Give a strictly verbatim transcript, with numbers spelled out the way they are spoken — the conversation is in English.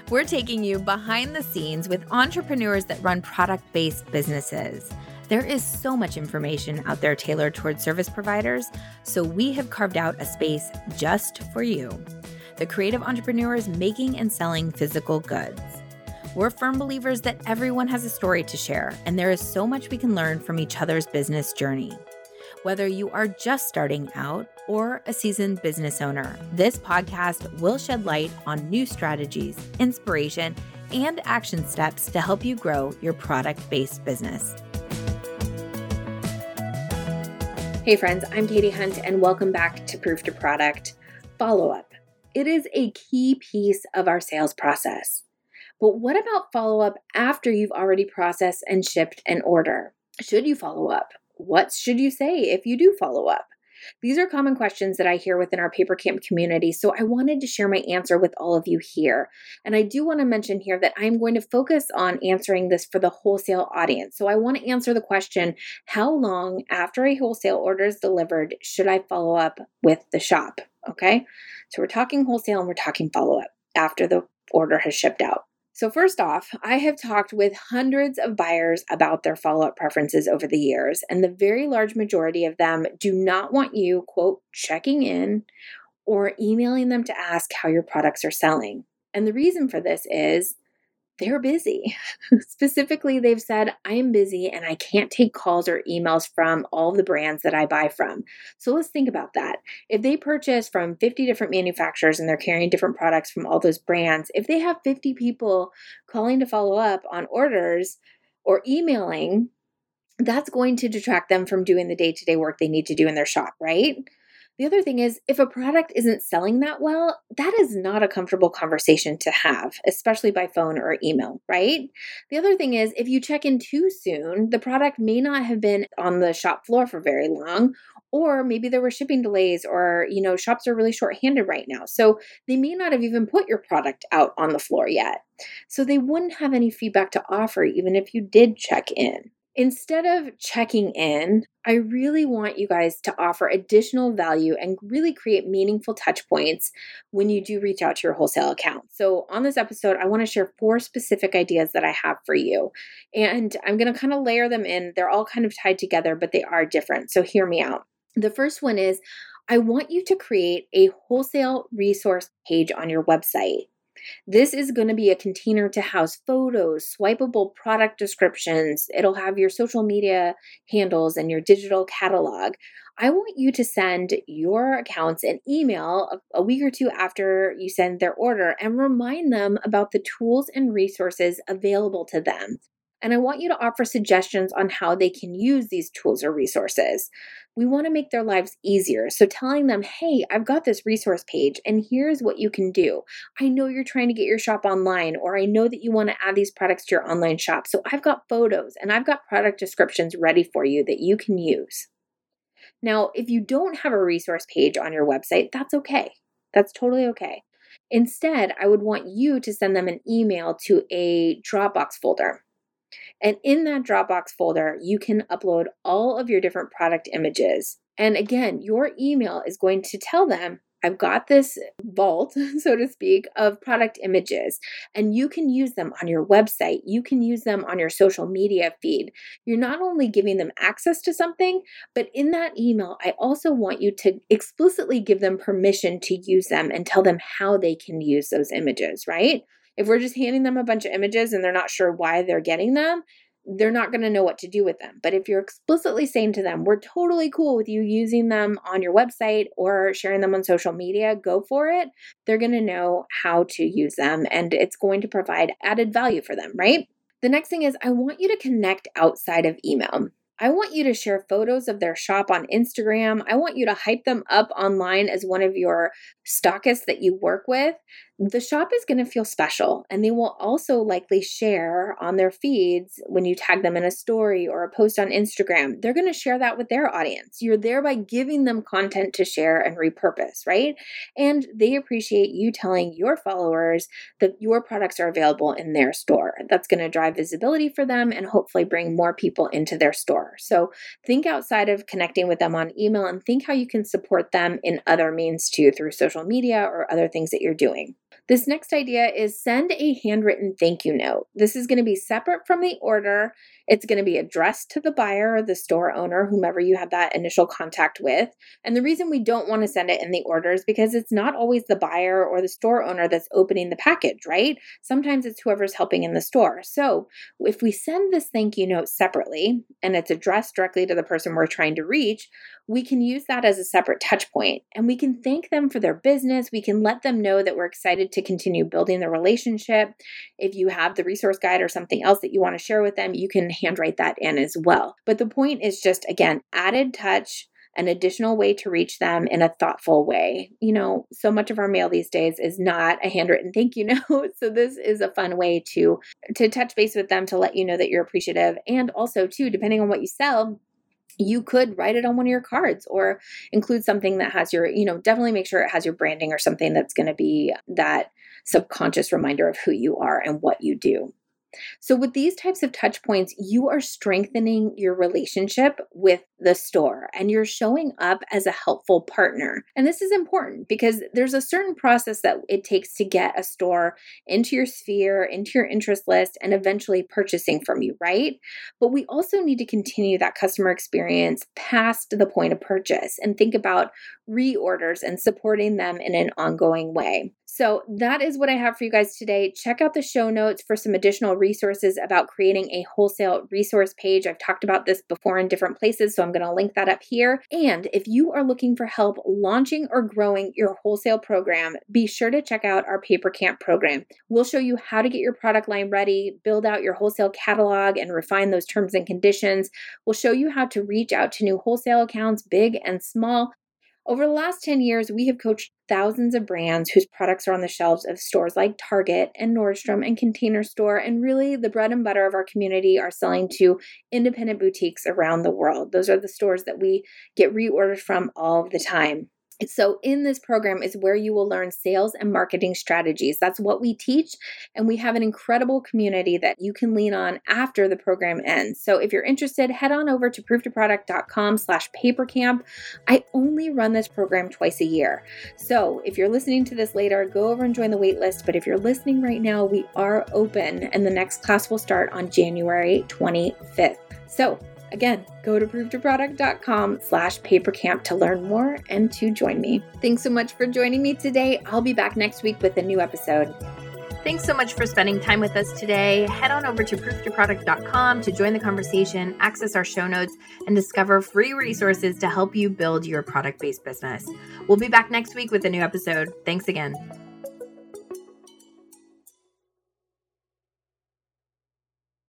We're taking you behind the scenes with entrepreneurs that run product-based businesses. There is so much information out there tailored towards service providers, so we have carved out a space just for you, the creative entrepreneurs making and selling physical goods. We're firm believers that everyone has a story to share, and there is so much we can learn from each other's business journey. Whether you are just starting out or a seasoned business owner, this podcast will shed light on new strategies, inspiration, and action steps to help you grow your product-based business. Hey friends, I'm Katie Hunt, and welcome back to Proof to Product. Follow-up. It is a key piece of our sales process. But what about follow-up after you've already processed and shipped an order? Should you follow up? What should you say if you do follow up? These are common questions that I hear within our Paper Camp community, so I wanted to share my answer with all of you here. And I do want to mention here that I'm going to focus on answering this for the wholesale audience. So I want to answer the question, how long after a wholesale order is delivered should I follow up with the shop? Okay, so we're talking wholesale and we're talking follow-up after the order has shipped out. So first off, I have talked with hundreds of buyers about their follow-up preferences over the years, and the very large majority of them do not want you, quote, checking in or emailing them to ask how your products are selling. And the reason for this is they're busy. Specifically, they've said, I am busy and I can't take calls or emails from all the brands that I buy from. So let's think about that. If they purchase from fifty different manufacturers and they're carrying different products from all those brands, if they have fifty people calling to follow up on orders or emailing, that's going to detract them from doing the day-to-day work they need to do in their shop, right? The other thing is, if a product isn't selling that well, that is not a comfortable conversation to have, especially by phone or email, right? The other thing is, if you check in too soon, the product may not have been on the shop floor for very long, or maybe there were shipping delays, or, you know, shops are really short-handed right now. So they may not have even put your product out on the floor yet. So they wouldn't have any feedback to offer, even if you did check in. Instead of checking in, I really want you guys to offer additional value and really create meaningful touch points when you do reach out to your wholesale account. So on this episode, I want to share four specific ideas that I have for you. And I'm going to kind of layer them in. They're all kind of tied together, but they are different. So hear me out. The first one is, I want you to create a wholesale resource page on your website. This is going to be a container to house photos, swipeable product descriptions. It'll have your social media handles and your digital catalog. I want you to send your accounts an email a, a week or two after you send their order and remind them about the tools and resources available to them. And I want you to offer suggestions on how they can use these tools or resources. We want to make their lives easier. So telling them, hey, I've got this resource page and here's what you can do. I know you're trying to get your shop online, or I know that you want to add these products to your online shop. So I've got photos and I've got product descriptions ready for you that you can use. Now, if you don't have a resource page on your website, that's okay. That's totally okay. Instead, I would want you to send them an email to a Dropbox folder. And in that Dropbox folder, you can upload all of your different product images. And again, your email is going to tell them, I've got this vault, so to speak, of product images, and you can use them on your website. You can use them on your social media feed. You're not only giving them access to something, but in that email, I also want you to explicitly give them permission to use them and tell them how they can use those images, right? If we're just handing them a bunch of images and they're not sure why they're getting them, they're not going to know what to do with them. But if you're explicitly saying to them, we're totally cool with you using them on your website or sharing them on social media, go for it, they're going to know how to use them and it's going to provide added value for them, right? The next thing is, I want you to connect outside of email. I want you to share photos of their shop on Instagram. I want you to hype them up online as one of your stockists that you work with. The shop is going to feel special, and they will also likely share on their feeds when you tag them in a story or a post on Instagram. They're going to share that with their audience. You're thereby giving them content to share and repurpose, right? And they appreciate you telling your followers that your products are available in their store. That's going to drive visibility for them and hopefully bring more people into their store. So think outside of connecting with them on email and think how you can support them in other means too, through social media or other things that you're doing. This next idea is send a handwritten thank you note. This is going to be separate from the order. It's going to be addressed to the buyer or the store owner, whomever you have that initial contact with. And the reason we don't want to send it in the order is because it's not always the buyer or the store owner that's opening the package, right? Sometimes it's whoever's helping in the store. So if we send this thank you note separately and it's addressed directly to the person we're trying to reach, we can use that as a separate touch point, and we can thank them for their business. We can let them know that we're excited to continue building the relationship. If you have the resource guide or something else that you want to share with them, you can handwrite that in as well. But the point is just, again, added touch, an additional way to reach them in a thoughtful way. You know, so much of our mail these days is not a handwritten thank you note. So this is a fun way to, to touch base with them, to let you know that you're appreciative. And also too, depending on what you sell, you could write it on one of your cards or include something that has your, you know, definitely make sure it has your branding or something that's going to be that subconscious reminder of who you are and what you do. So with these types of touch points, you are strengthening your relationship with the store and you're showing up as a helpful partner. And this is important because there's a certain process that it takes to get a store into your sphere, into your interest list, and eventually purchasing from you, right? But we also need to continue that customer experience past the point of purchase and think about reorders and supporting them in an ongoing way. So that is what I have for you guys today. Check out the show notes for some additional resources about creating a wholesale resource page. I've talked about this before in different places, so I'm going to link that up here. And if you are looking for help launching or growing your wholesale program, be sure to check out our Paper Camp program. We'll show you how to get your product line ready, build out your wholesale catalog, and refine those terms and conditions. We'll show you how to reach out to new wholesale accounts, big and small. Over the last ten years, we have coached thousands of brands whose products are on the shelves of stores like Target and Nordstrom and Container Store. And really, the bread and butter of our community are selling to independent boutiques around the world. Those are the stores that we get reorders from all the time. So in this program is where you will learn sales and marketing strategies. That's what we teach. And we have an incredible community that you can lean on after the program ends. So if you're interested, head on over to proof to product dot com slash papercamp. I only run this program twice a year. So if you're listening to this later, go over and join the wait list. But if you're listening right now, we are open and the next class will start on January twenty-fifth. So again, go to proof to product dot com slash papercamp to learn more and to join me. Thanks so much for joining me today. I'll be back next week with a new episode. Thanks so much for spending time with us today. Head on over to proof to product dot com to join the conversation, access our show notes, and discover free resources to help you build your product-based business. We'll be back next week with a new episode. Thanks again.